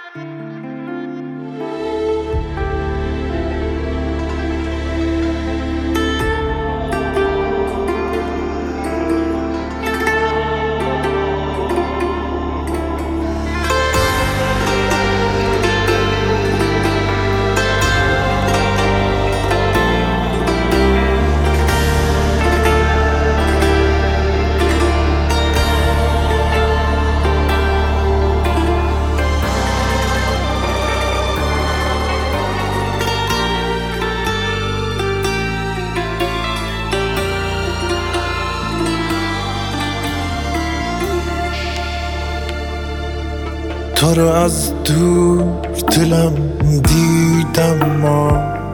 تو رو از دور دلم دیدم ما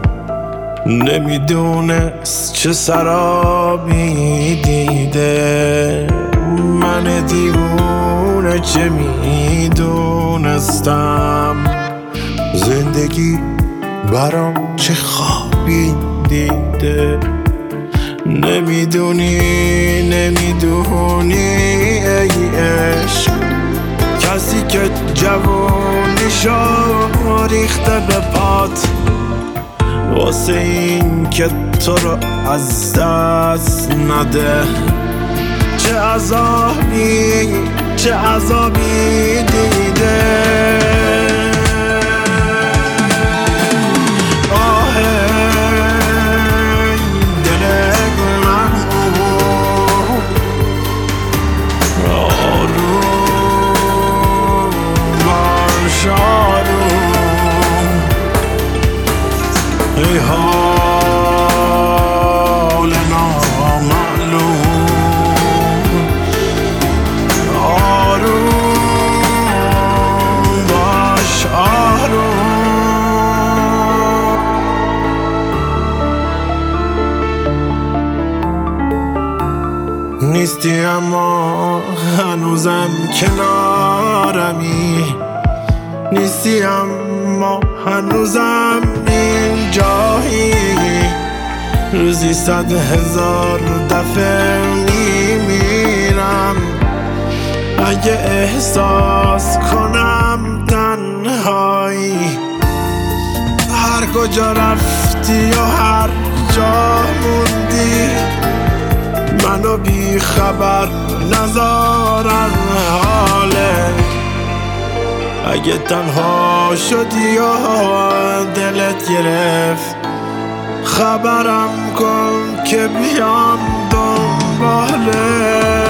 نمیدونست چه سرابی دیده من دیوونه چه میدونستم زندگی برام چه خوابی دیده نمیدونی ای عشق کسی که جوونیشو ریخته به پات واسه این که تو رو از دست نده چه عذابی دیده ای حال نامعلوم آروم باش آروم نیستی اما هنوزم کنارمی نیستی اما هنوزم اینجایی روزی 100,000 دفعه میمیرم اگه احساس کنم تنهایی هر کجا رفتی و هر جا موندی منو بی خبر نذارن حاله اگه تنها شدی و دلت گرفت خبرم کن که بیام دنباله